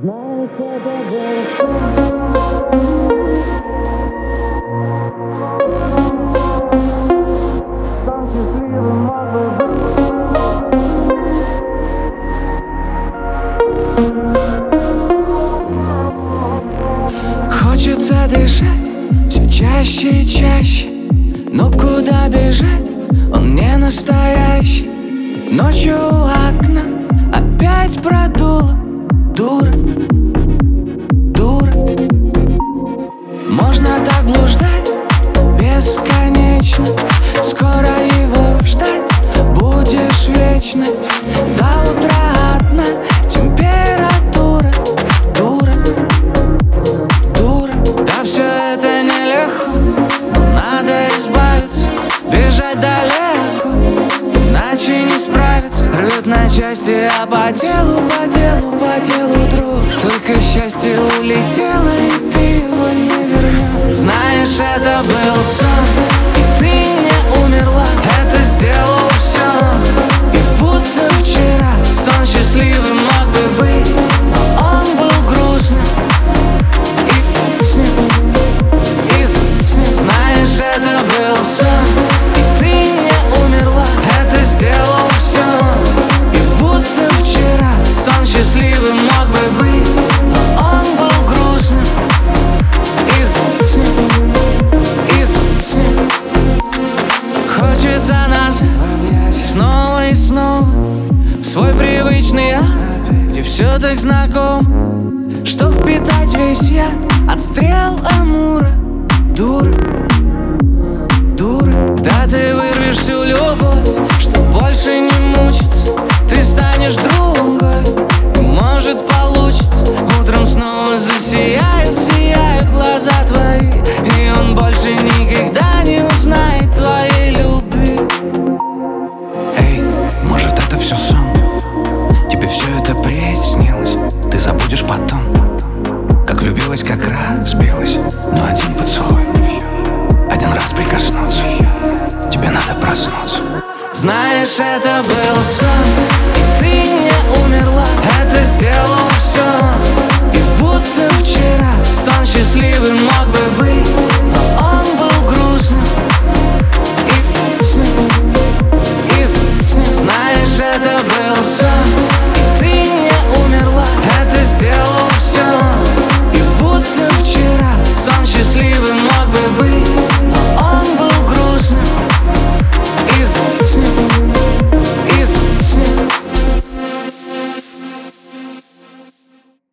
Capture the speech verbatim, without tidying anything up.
Знаешь, это был сон. Сон счастливым мог бы быть. Хочется дышать все чаще и чаще, но куда бежать? Он не настоящий. Ночью у окна опять продуло. Дура, дура. Можно так блуждать бесконечно. Скоро его ждать будешь вечность. До утра одна температура. Дура, дура. Да все это нелегко, но надо избавиться. Бежать далеко, иначе не справиться. Рвет на части, а по телу, по телу, по телу дрожь. Только счастье улетело, и ты его не вернешь. Знаешь, это был сон, и ты не умерла. Это сделал все, и будто вчера. Сон счастливым мог бы быть, но он был грустным. И грустным, и грустным. Знаешь, это был сон, и ты не умерла. Это сделал все, и будто вчера. Сон счастливым мог бы быть, но он был грустным. И грустным, и грустным. Хочется назад, снова и снова, в свой привычный ад, где все так знакомо, что впитать весь яд от стрел Амура. Дура, дура. Да ты вырвешь всю любовь, чтоб больше не мучиться. Ты станешь другой, и может получится. Утром снова засияют, сияют глаза твои, и он больше никогда не узнает твоей любви. Эй, может это все сон? Тебе все это приснилось? Ты забудешь потом, как влюбилась, как разбилась. Но один поцелуй не в счет, один раз прикоснуться, тебе надо проснуться. Знаешь, это был сон, и ты не умерла. Это сделал